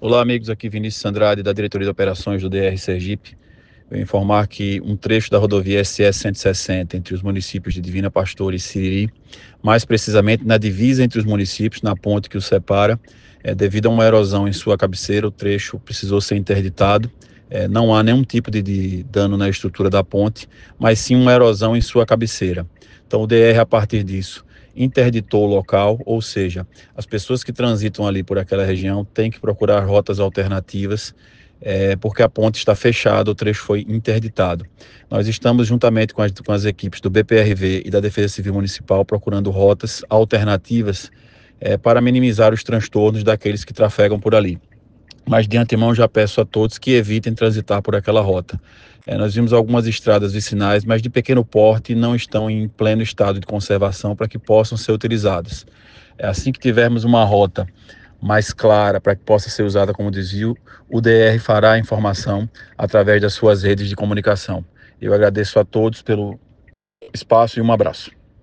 Olá, amigos, aqui Vinícius Andrade, da Diretoria de Operações do DR Sergipe. Eu informar que um trecho da rodovia SS 160 entre os municípios de Divina Pastora e Siriri, mais precisamente na divisa entre os municípios, na ponte que os separa, devido a uma erosão em sua cabeceira, o trecho precisou ser interditado. Não há nenhum tipo de dano na estrutura da ponte, mas sim uma erosão em sua cabeceira. Então o DR, a partir disso, interditou o local, ou seja, as pessoas que transitam ali por aquela região têm que procurar rotas alternativas, porque a ponte está fechada, o trecho foi interditado. Nós estamos, juntamente com as equipes do BPRV e da Defesa Civil Municipal, procurando rotas alternativas para minimizar os transtornos daqueles que trafegam por ali. Mas de antemão já peço a todos que evitem transitar por aquela rota. Nós vimos algumas estradas vicinais, mas de pequeno porte, não estão em pleno estado de conservação para que possam ser utilizadas. Assim que tivermos uma rota mais clara para que possa ser usada como desvio, o DR fará a informação através das suas redes de comunicação. Eu agradeço a todos pelo espaço e um abraço.